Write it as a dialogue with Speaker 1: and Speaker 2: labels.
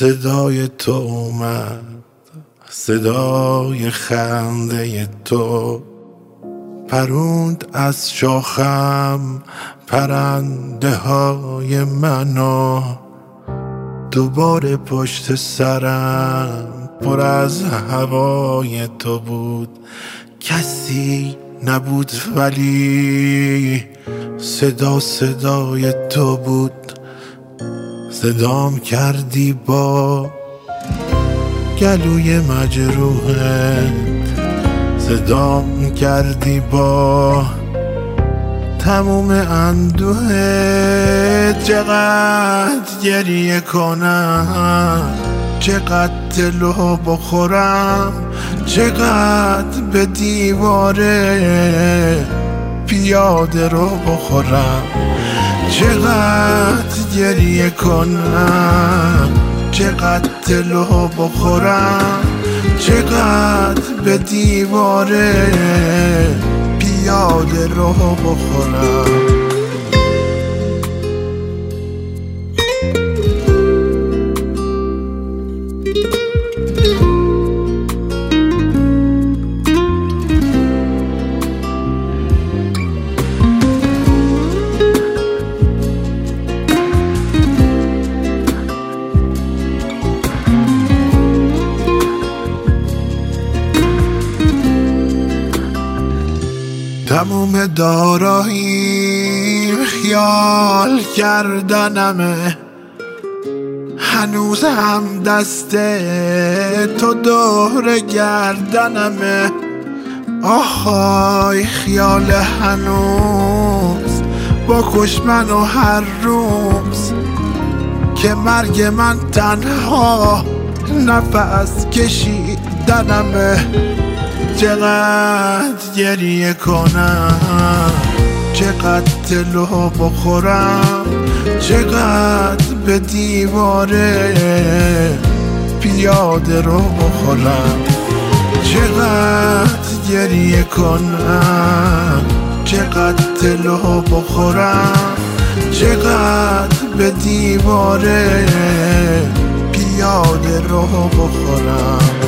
Speaker 1: صدای تو اومد، صدای خنده تو پروند از شاخم پرنده های منو. دوباره پشت سرم پر از هوای تو بود، کسی نبود ولی صدای تو بود. صدام کردی با گلوی مجروحت، صدام کردی با تموم اندوهت. چقدر گریه کنم، چقدر تلو بخورم، چقدر به دیواره پیاده رو بخورم. چقدر گریه کنم، چقدر تلو بخورم، چقدر به دیواره پیاده رو بخورم. تموم داراییم خیال کردنمه، هنوز هم دست تو دور گردنمه. آهای خیال هنوز بکش منو هر روز، که مرگ من تنها نفس کشیدنمه. چقدر گریه کنم، چقدر تلو بخورم، چقدر به دیواره پیاده رو بخورم. چقدر گریه کنم، چقدر تلو بخورم، چقدر به دیواره پیاده رو بخورم.